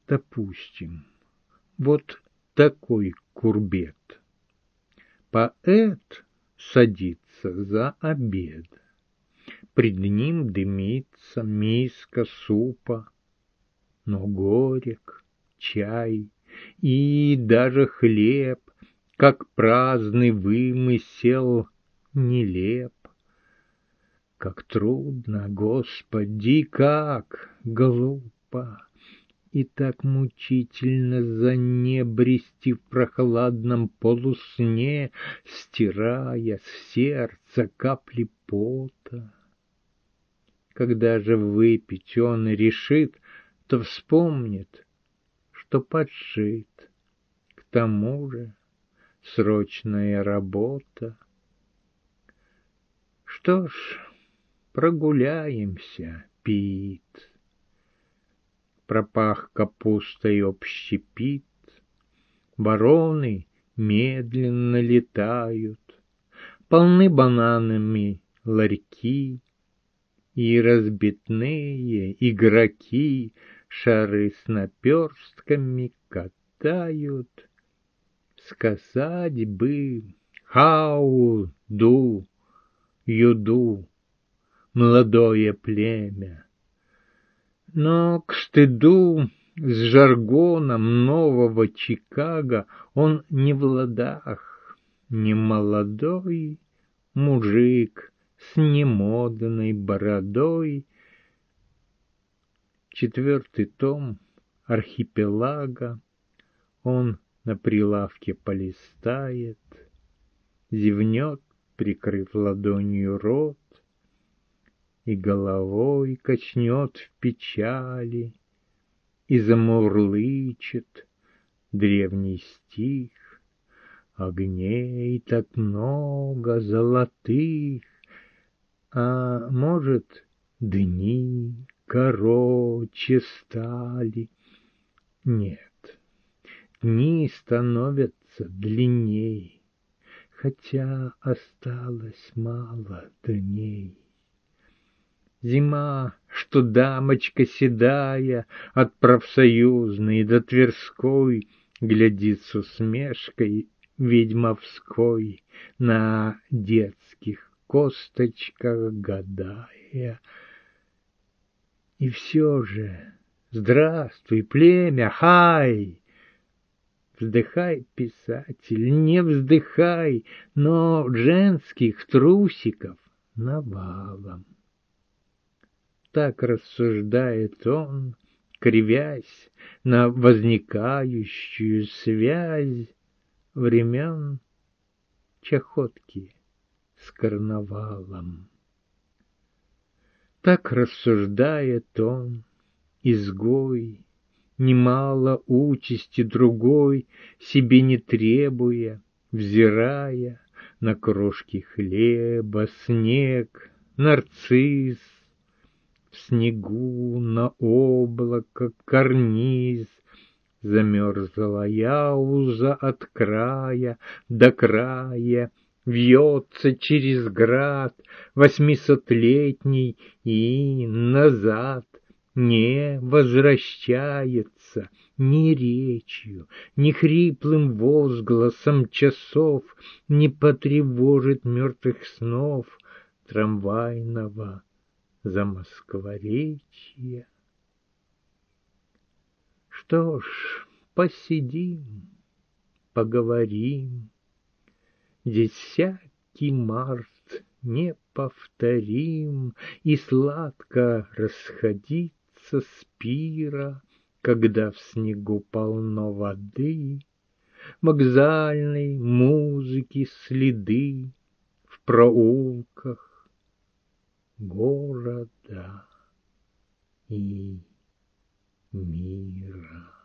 Допустим, вот такой курбет. Поэт садится за обед. Пред ним дымится миска супа, но горек чай и даже хлеб, как праздный вымысел, нелеп. Как трудно, Господи, как глупо, и так мучительно занебрести в прохладном полусне, стирая с сердца капли пота. Когда же выпить он решит, то вспомнит, что подшит. К тому же срочная работа. Что ж, прогуляемся, Пит. Пропах капустой общепит, вороны медленно летают, полны бананами ларьки, и разбитные игроки шары с наперстками катают. Сказать бы «How do you do», молодое племя, но к стыду с жаргоном нового Чикаго он не в ладах, не молодой мужик с немодной бородой. 4-й том архипелага он на прилавке полистает, зевнет, прикрыв ладонью рот, и головой качнет в печали, и замурлычет древний стих. Огней так много золотых, а может, дни короче стали. Нет, дни становятся длинней, хотя осталось мало дней. Зима, что дамочка седая, от профсоюзной до Тверской, глядит с усмешкой ведьмовской на детских косточках гадая. И все же, здравствуй, племя, хай! Вздыхай, писатель, не вздыхай, но женских трусиков навалом. Так рассуждает он, кривясь на возникающую связь времен чахотки с карнавалом. Так рассуждает он, изгой, немало участи другой себе не требуя, взирая на крошки хлеба, снег, нарцисс, в снегу на облако карниз, замерзла яуза от края до края, вьется через град 800-летний и назад не возвращается ни речью, ни хриплым возгласом часов, не потревожит мертвых снов трамвайного замоскворечья. Что ж, посидим, поговорим. Здесь всякий март неповторим, и сладко расходиться с пира, когда в снегу полно воды, вокзальной музыки следы в проулках города и мира.